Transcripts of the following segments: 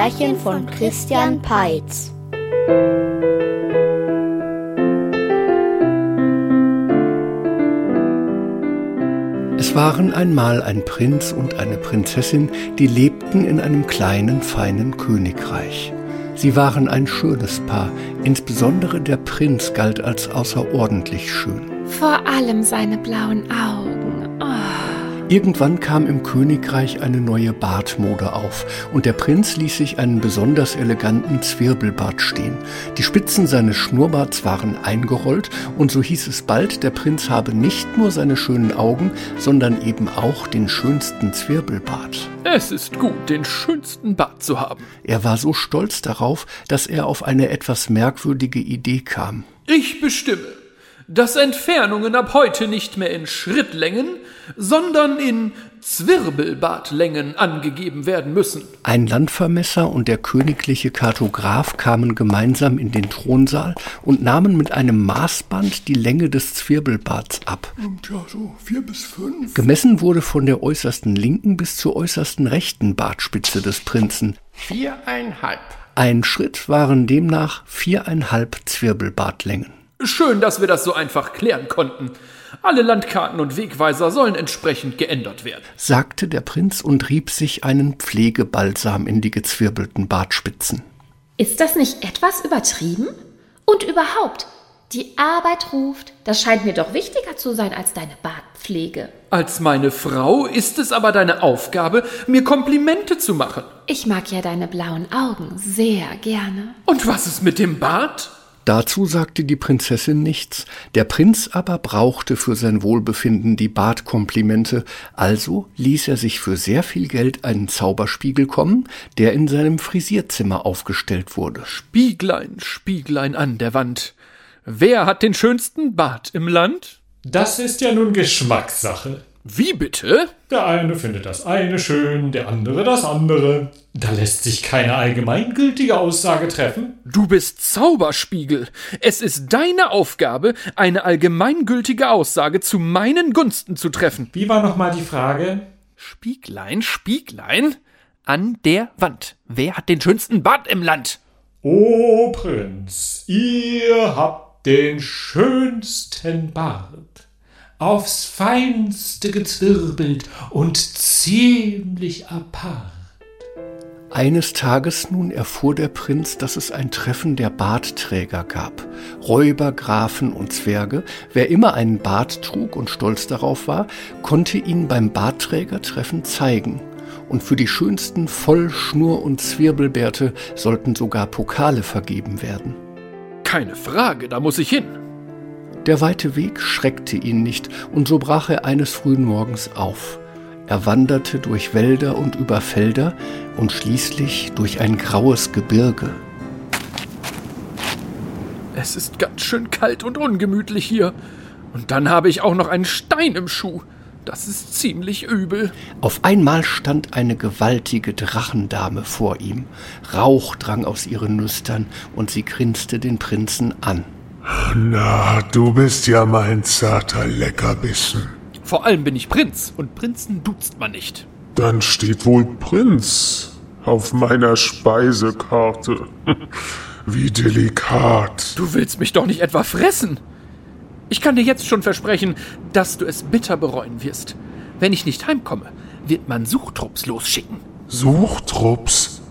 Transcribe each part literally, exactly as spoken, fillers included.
Märchen von Christian Peitz. Es waren einmal ein Prinz und eine Prinzessin, die lebten in einem kleinen, feinen Königreich. Sie waren ein schönes Paar, insbesondere der Prinz galt als außerordentlich schön. Vor allem seine blauen Augen. Oh. Irgendwann kam im Königreich eine neue Bartmode auf und der Prinz ließ sich einen besonders eleganten Zwirbelbart stehen. Die Spitzen seines Schnurrbarts waren eingerollt und so hieß es bald, der Prinz habe nicht nur seine schönen Augen, sondern eben auch den schönsten Zwirbelbart. Es ist gut, den schönsten Bart zu haben. Er war so stolz darauf, dass er auf eine etwas merkwürdige Idee kam. Ich bestimme, dass Entfernungen ab heute nicht mehr in Schrittlängen, sondern in Zwirbelbartlängen angegeben werden müssen. Ein Landvermesser und der königliche Kartograf kamen gemeinsam in den Thronsaal und nahmen mit einem Maßband die Länge des Zwirbelbarts ab. Ja, so vier bis fünf. Gemessen wurde von der äußersten linken bis zur äußersten rechten Bartspitze des Prinzen. Viereinhalb. Ein Schritt waren demnach viereinhalb Zwirbelbartlängen. Schön, dass wir das so einfach klären konnten. Alle Landkarten und Wegweiser sollen entsprechend geändert werden, sagte der Prinz und rieb sich einen Pflegebalsam in die gezwirbelten Bartspitzen. Ist das nicht etwas übertrieben? Und überhaupt, die Arbeit ruft. Das scheint mir doch wichtiger zu sein als deine Bartpflege. Als meine Frau ist es aber deine Aufgabe, mir Komplimente zu machen. Ich mag ja deine blauen Augen sehr gerne. Und was ist mit dem Bart? Dazu sagte die Prinzessin nichts. Der Prinz aber brauchte für sein Wohlbefinden die Bartkomplimente, also ließ er sich für sehr viel Geld einen Zauberspiegel kommen, der in seinem Frisierzimmer aufgestellt wurde. Spieglein, Spieglein an der Wand, wer hat den schönsten Bart im Land? Das ist ja nun Geschmackssache. Wie bitte? Der eine findet das eine schön, der andere das andere. Da lässt sich keine allgemeingültige Aussage treffen. Du bist Zauberspiegel. Es ist deine Aufgabe, eine allgemeingültige Aussage zu meinen Gunsten zu treffen. Wie war nochmal die Frage? Spieglein, Spieglein an der Wand, wer hat den schönsten Bart im Land? O Prinz, ihr habt den schönsten Bart. Aufs Feinste gezwirbelt und ziemlich apart. Eines Tages nun erfuhr der Prinz, dass es ein Treffen der Bartträger gab. Räuber, Grafen und Zwerge, wer immer einen Bart trug und stolz darauf war, konnte ihn beim Bartträgertreffen zeigen. Und für die schönsten Voll-, Schnur- und Zwirbelbärte sollten sogar Pokale vergeben werden. Keine Frage, da muss ich hin. Der weite Weg schreckte ihn nicht, und so brach er eines frühen Morgens auf. Er wanderte durch Wälder und über Felder und schließlich durch ein graues Gebirge. Es ist ganz schön kalt und ungemütlich hier. Und dann habe ich auch noch einen Stein im Schuh. Das ist ziemlich übel. Auf einmal stand eine gewaltige Drachendame vor ihm. Rauch drang aus ihren Nüstern und sie grinste den Prinzen an. Na, du bist ja mein zarter Leckerbissen. Vor allem bin ich Prinz und Prinzen duzt man nicht. Dann steht wohl Prinz auf meiner Speisekarte. Wie delikat. Du willst mich doch nicht etwa fressen? Ich kann dir jetzt schon versprechen, dass du es bitter bereuen wirst. Wenn ich nicht heimkomme, wird man Suchtrupps losschicken. Suchtrupps?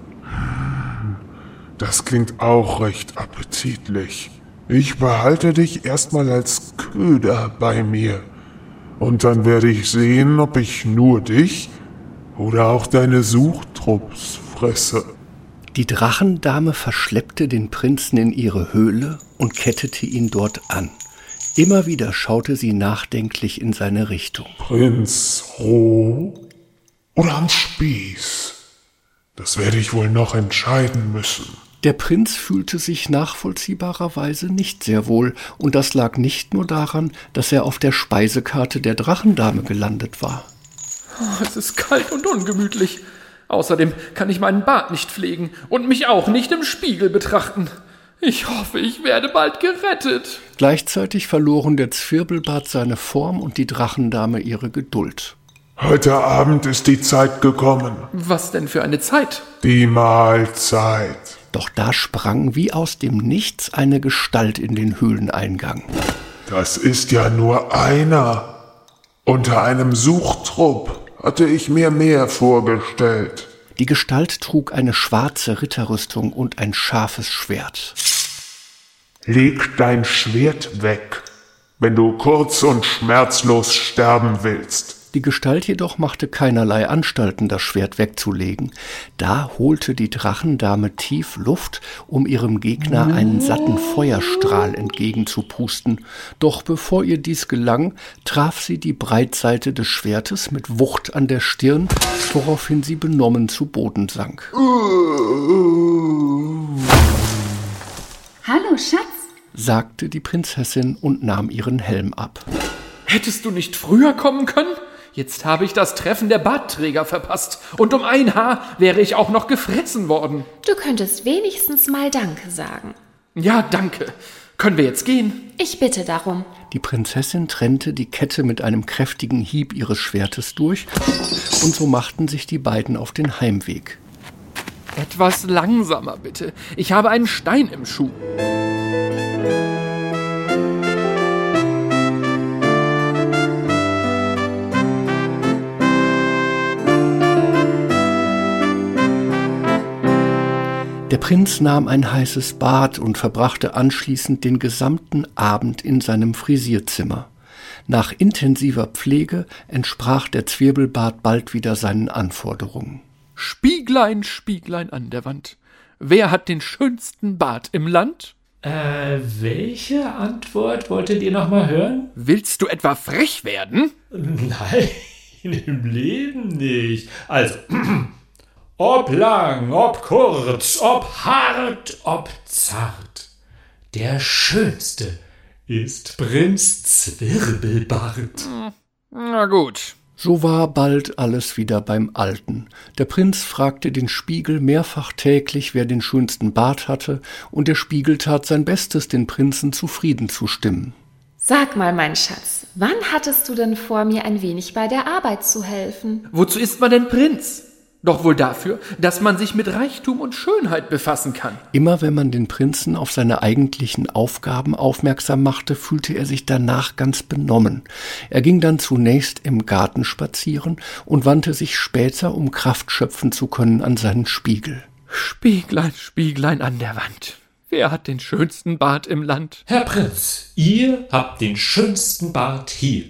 Das klingt auch recht appetitlich. Ich behalte dich erstmal als Köder bei mir. Und dann werde ich sehen, ob ich nur dich oder auch deine Suchtrupps fresse. Die Drachendame verschleppte den Prinzen in ihre Höhle und kettete ihn dort an. Immer wieder schaute sie nachdenklich in seine Richtung. Prinz roh oder am Spieß? Das werde ich wohl noch entscheiden müssen. Der Prinz fühlte sich nachvollziehbarerweise nicht sehr wohl, und das lag nicht nur daran, dass er auf der Speisekarte der Drachendame gelandet war. Oh, es ist kalt und ungemütlich. Außerdem kann ich meinen Bart nicht pflegen und mich auch nicht im Spiegel betrachten. Ich hoffe, ich werde bald gerettet. Gleichzeitig verloren der Zwirbelbart seine Form und die Drachendame ihre Geduld. Heute Abend ist die Zeit gekommen. Was denn für eine Zeit? Die Mahlzeit. Doch da sprang wie aus dem Nichts eine Gestalt in den Höhleneingang. Das ist ja nur einer. Unter einem Suchtrupp hatte ich mir mehr vorgestellt. Die Gestalt trug eine schwarze Ritterrüstung und ein scharfes Schwert. Leg dein Schwert weg, wenn du kurz und schmerzlos sterben willst. Die Gestalt jedoch machte keinerlei Anstalten, das Schwert wegzulegen. Da holte die Drachendame tief Luft, um ihrem Gegner einen satten Feuerstrahl entgegenzupusten. Doch bevor ihr dies gelang, traf sie die Breitseite des Schwertes mit Wucht an der Stirn, woraufhin sie benommen zu Boden sank. Hallo, Schatz, sagte die Prinzessin und nahm ihren Helm ab. Hättest du nicht früher kommen können? Jetzt habe ich das Treffen der Bartträger verpasst. Und um ein Haar wäre ich auch noch gefressen worden. Du könntest wenigstens mal Danke sagen. Ja, danke. Können wir jetzt gehen? Ich bitte darum. Die Prinzessin trennte die Kette mit einem kräftigen Hieb ihres Schwertes durch, und so machten sich die beiden auf den Heimweg. Etwas langsamer, bitte. Ich habe einen Stein im Schuh. Der Prinz nahm ein heißes Bad und verbrachte anschließend den gesamten Abend in seinem Frisierzimmer. Nach intensiver Pflege entsprach der Zwirbelbart bald wieder seinen Anforderungen. Spieglein, Spieglein an der Wand. Wer hat den schönsten Bart im Land? Äh, welche Antwort wolltet ihr noch mal hören? Willst du etwa frech werden? Nein, im Leben nicht. Also, ob lang, ob kurz, ob hart, ob zart, der Schönste ist Prinz Zwirbelbart. Na gut. So war bald alles wieder beim Alten. Der Prinz fragte den Spiegel mehrfach täglich, wer den schönsten Bart hatte, und der Spiegel tat sein Bestes, den Prinzen zufrieden zu stimmen. Sag mal, mein Schatz, wann hattest du denn vor, mir ein wenig bei der Arbeit zu helfen? Wozu ist man denn Prinz? Doch wohl dafür, dass man sich mit Reichtum und Schönheit befassen kann. Immer wenn man den Prinzen auf seine eigentlichen Aufgaben aufmerksam machte, fühlte er sich danach ganz benommen. Er ging dann zunächst im Garten spazieren und wandte sich später, um Kraft schöpfen zu können, an seinen Spiegel. Spieglein, Spieglein an der Wand. Wer hat den schönsten Bart im Land? Herr Prinz, ihr habt den schönsten Bart hier.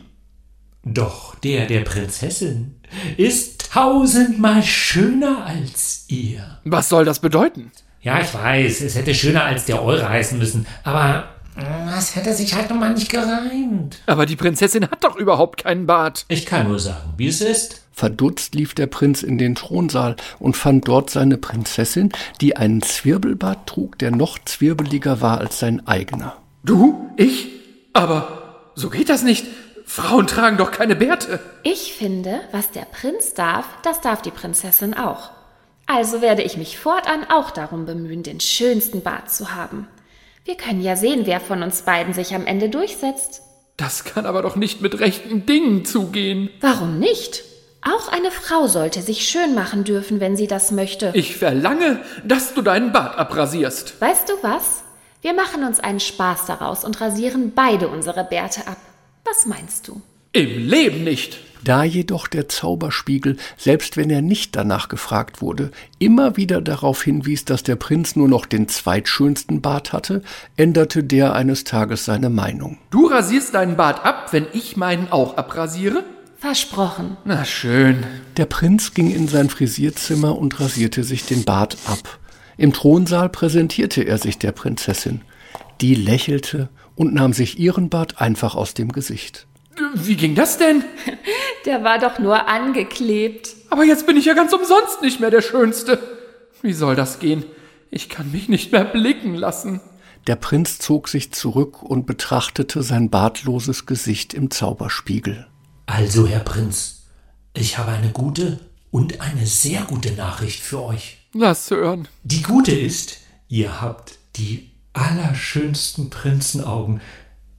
Doch der der Prinzessin ist tausendmal schöner als ihr. Was soll das bedeuten? Ja, ich weiß, es hätte schöner als der eure heißen müssen, aber das hätte sich halt nun mal nicht gereimt. Aber die Prinzessin hat doch überhaupt keinen Bart. Ich kann nur sagen, wie es ist. Verdutzt lief der Prinz in den Thronsaal und fand dort seine Prinzessin, die einen Zwirbelbart trug, der noch zwirbeliger war als sein eigener. Du? Ich? Aber so geht das nicht. Frauen tragen doch keine Bärte. Ich finde, was der Prinz darf, das darf die Prinzessin auch. Also werde ich mich fortan auch darum bemühen, den schönsten Bart zu haben. Wir können ja sehen, wer von uns beiden sich am Ende durchsetzt. Das kann aber doch nicht mit rechten Dingen zugehen. Warum nicht? Auch eine Frau sollte sich schön machen dürfen, wenn sie das möchte. Ich verlange, dass du deinen Bart abrasierst. Weißt du was? Wir machen uns einen Spaß daraus und rasieren beide unsere Bärte ab. Was meinst du? Im Leben nicht. Da jedoch der Zauberspiegel, selbst wenn er nicht danach gefragt wurde, immer wieder darauf hinwies, dass der Prinz nur noch den zweitschönsten Bart hatte, änderte der eines Tages seine Meinung. Du rasierst deinen Bart ab, wenn ich meinen auch abrasiere? Versprochen. Na schön. Der Prinz ging in sein Frisierzimmer und rasierte sich den Bart ab. Im Thronsaal präsentierte er sich der Prinzessin. Die lächelte und nahm sich ihren Bart einfach aus dem Gesicht. Wie ging das denn? Der war doch nur angeklebt. Aber jetzt bin ich ja ganz umsonst nicht mehr der Schönste. Wie soll das gehen? Ich kann mich nicht mehr blicken lassen. Der Prinz zog sich zurück und betrachtete sein bartloses Gesicht im Zauberspiegel. Also, Herr Prinz, ich habe eine gute und eine sehr gute Nachricht für euch. Lass hören. Die gute ist, ihr habt die allerschönsten Prinzenaugen,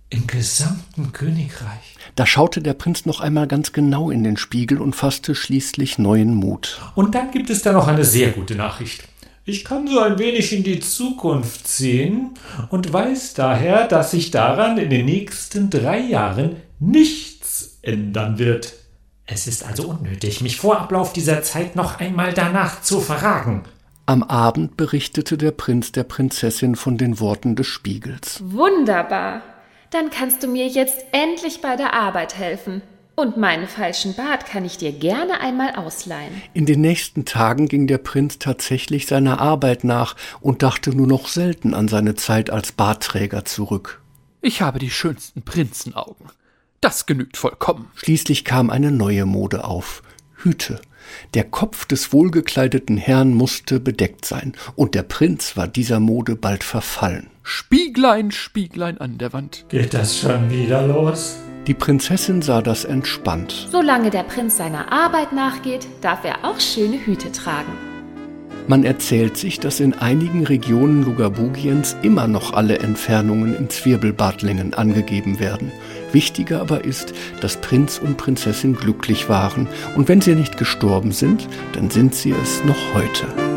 im gesamten Königreich. Da schaute der Prinz noch einmal ganz genau in den Spiegel und fasste schließlich neuen Mut. Und dann gibt es da noch eine sehr gute Nachricht. Ich kann so ein wenig in die Zukunft sehen und weiß daher, dass sich daran in den nächsten drei Jahren nichts ändern wird. Es ist also unnötig, mich vor Ablauf dieser Zeit noch einmal danach zu fragen. Am Abend berichtete der Prinz der Prinzessin von den Worten des Spiegels. Wunderbar. Dann kannst du mir jetzt endlich bei der Arbeit helfen. Und meinen falschen Bart kann ich dir gerne einmal ausleihen. In den nächsten Tagen ging der Prinz tatsächlich seiner Arbeit nach und dachte nur noch selten an seine Zeit als Bartträger zurück. Ich habe die schönsten Prinzenaugen. Das genügt vollkommen. Schließlich kam eine neue Mode auf. Hüte. Der Kopf des wohlgekleideten Herrn musste bedeckt sein, und der Prinz war dieser Mode bald verfallen. Spieglein, Spieglein an der Wand. Geht das schon wieder los? Die Prinzessin sah das entspannt. Solange der Prinz seiner Arbeit nachgeht, darf er auch schöne Hüte tragen. Man erzählt sich, dass in einigen Regionen Lugabugiens immer noch alle Entfernungen in Zwirbelbartlängen angegeben werden. Wichtiger aber ist, dass Prinz und Prinzessin glücklich waren, und wenn sie nicht gestorben sind, dann sind sie es noch heute.